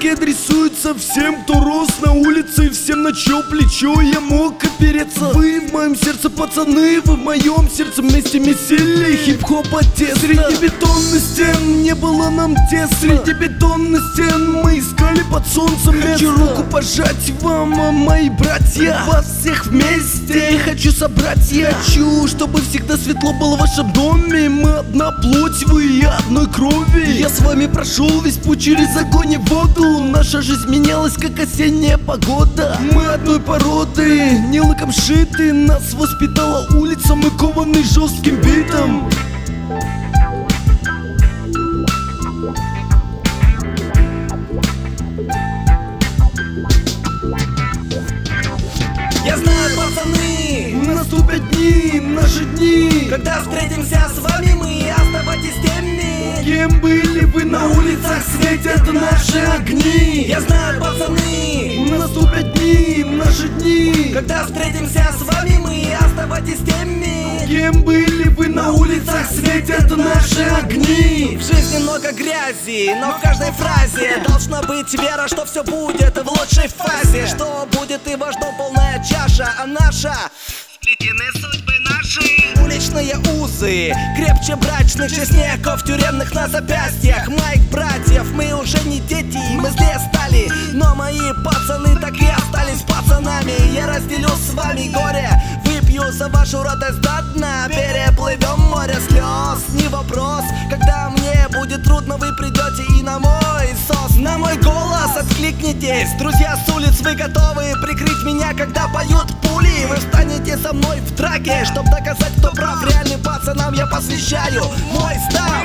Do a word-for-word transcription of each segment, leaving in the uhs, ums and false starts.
Подарки адресуются всем, кто рос на улице, и всем, на чье плечо я мог опереться. Вы в моем сердце, пацаны, вы в моем сердце. Вместе месили хип-хоп отец. Среди бетонных стен не было нам тесно. Среди бетонных стен мы искали под солнцем место. Хочу руку пожать вам, мои братья, вас всех вместе хочу собрать. Я хочу, чтобы всегда светло было в вашем доме. Мы одна плоть, вы одной крови. Я с вами прошел весь путь через огонь и воду. Наша жизнь менялась, как осенняя погода. Мы одной породы, не лаком шиты. Нас воспитала улица, мы кованы жестким битом. Я знаю, пацаны, наступят дни, наши дни, когда встретимся с вами мы. Оставайтесь теми, кем были вы. На улицах светят наши огни. Я знаю, пацаны, наступят дни, наши дни, когда встретимся с вами мы. Оставайтесь теми, кем были вы. На улицах светят наши огни. В жизни много грязи, но в каждой фразе должна быть вера, что все будет в лучшей фазе. Что будет и ваш дом полная чаша, а наша сплетены судьбы наши. Уличные узы крепче брачных, честнее оков тюремных на запястьях моих братьев. Мы уже не дети, мы злее стали, но мои пацаны так и остались пацанами. Я разделю с вами горе, выпью за вашу радость до дна. Переплывем море слез, не вопрос. Когда мне будет трудно, вы придете и на мой сос. На мой голос откликнитесь, друзья с улиц, вы готовы прикрыть меня, когда поют пули? Вы встанете со мной в драке, чтоб доказать, кто прав. Реальным пацанам я посвящаю мой став.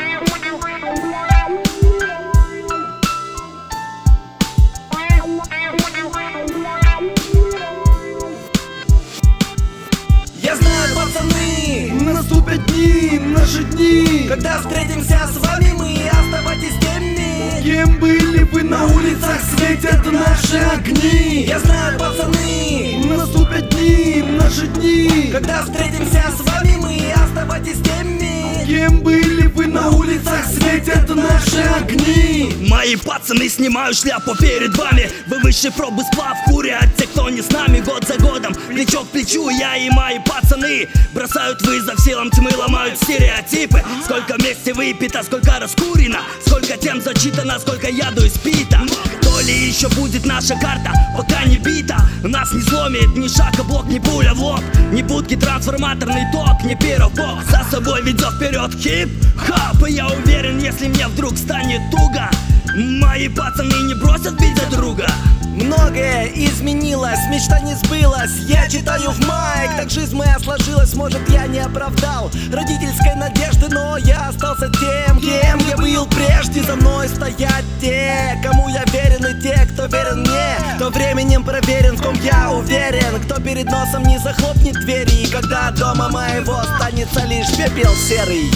Я знаю, пацаны, наступят дни, наши дни, когда встретимся с вами мы. Оставайтесь теми, кем были вы. На улицах светят наши огни. Я знаю, пацаны, наступят дни, наши дни, когда встретимся с вами мы. Оставайтесь теми, кем были вы. На улицах светят наши огни. Мои пацаны, снимаю шляпу перед вами. Вы высшей пробы сплав, курят те, кто не с нами. Год за годом, плечо к плечу, я и мои пацаны бросают вызов силам тьмы, ломают стереотипы. Сколько вместе выпито, сколько раскурено, сколько тем зачитано, сколько яду испито. То ли еще будет наша карта, пока не бита. Нас не сломит ни шаг, а блок, ни пуля в лоб, ни будки, трансформаторный ток, ни пирог-бок. За собой ведет вперед хип-хоп. И я уверен, если мне вдруг станет туго, мои пацаны не бросят бить за друга. Многое изменилось, мечта не сбылась. Я читаю в майк, так жизнь моя сложилась. Может, я не оправдал родительской надежды, но я остался тем, кем я был прежде. За мной стоят те, кому я верен, и те, кто верен мне. Кто временем проверен, в ком я уверен. Кто перед носом не захлопнет двери, и когда дома моего останется лишь пепел серый.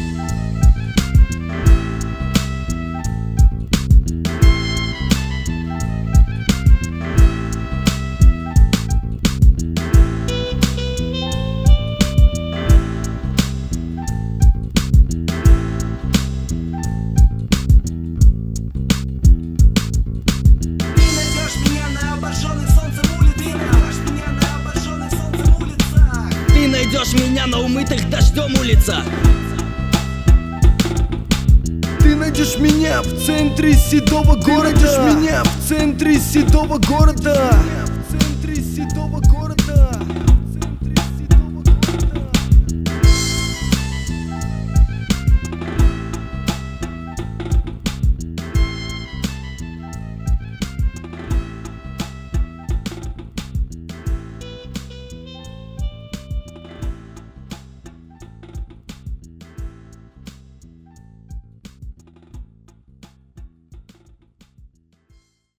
Найдешь меня на умытых дождем улицах. Ты найдешь меня в центре седого города. Ты найдешь меня в центре седого города. В центре седого города.